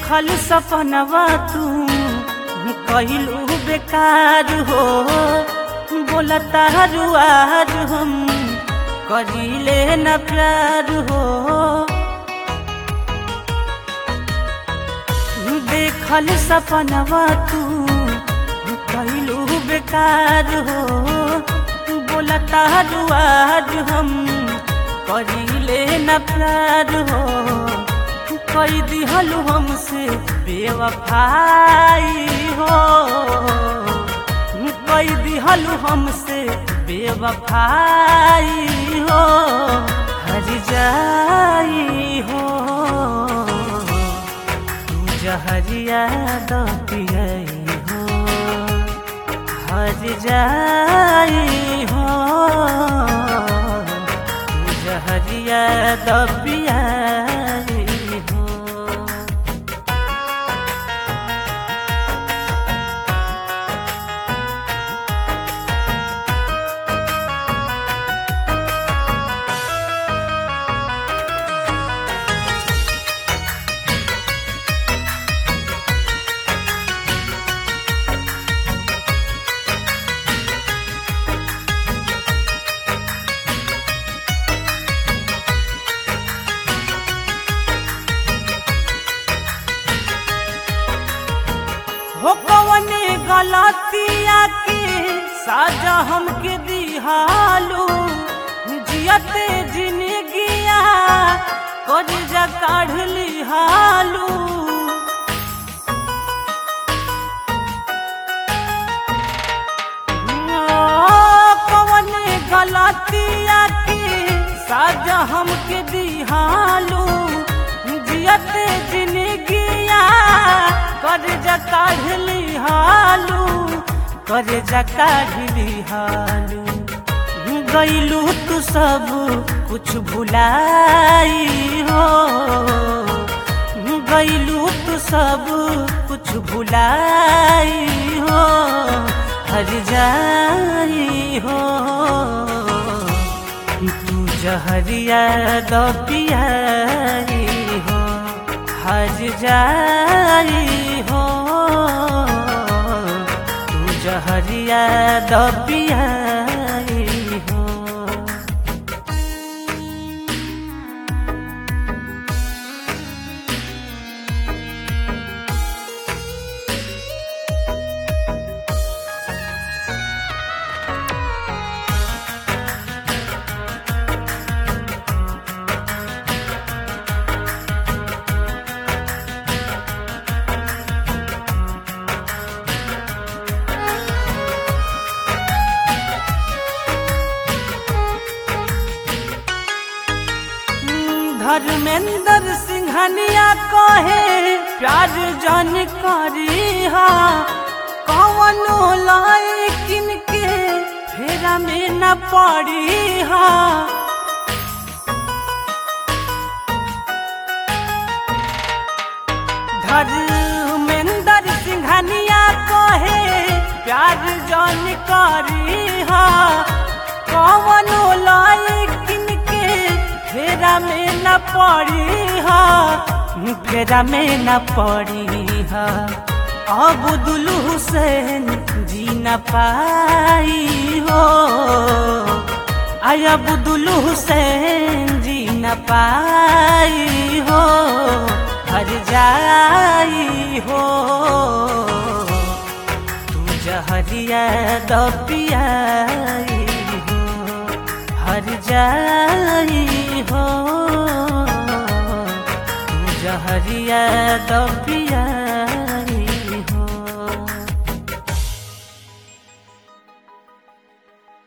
देखल सपनवा तू कइलू बेकार हो, बोलता रुआर हम करीले न प्यार हो। देखल सपनवा तू कइलू बेकार हो, बोलता रुआर हम करीले न प्यार हो। कई दिहलू हमसे बेवफाई हो, कई दिहलू हमसे बेवफाई हो। हर जाई हो तू जहरिया द पियई हो, हर जाई हो तू जहरिया द पियई। हो कवने गलतिया के साजा हमके दिहालू, जियते जिंदगिया कर्जा काढ़ लिहालू। कवने गलतिया के साजा हमके दिहालू, जियते जिंदगिया कर्जा काढ़ लिहालू, कर्जा काढ़ लिहालू। गइलू तू सब कुछ भुलाई हो, गइलू तू सब कुछ भुलाई हो। हर जाई हो तू जहरिया द पियई हो, हर जाई हो तू जहरिया द पियई हो। धर्मेंद्र सिंघनिया कहे प्यार जान करी हा, कवनो लायकिन के फेरा में न पड़ी हा। धर्मेंद्र सिंघनिया कहे प्यार जान करी हा, कवनो लायकिन के फेरा में न पड़ी हा, फेरा में न पड़ी हा। अब्दुल हुसैन जी न पाई हो, अब्दुल हुसैन जी न पाई हो। हर जाई हो तू जहरिया द पियई हो, हर जाई हो तू जहरिया द पियई।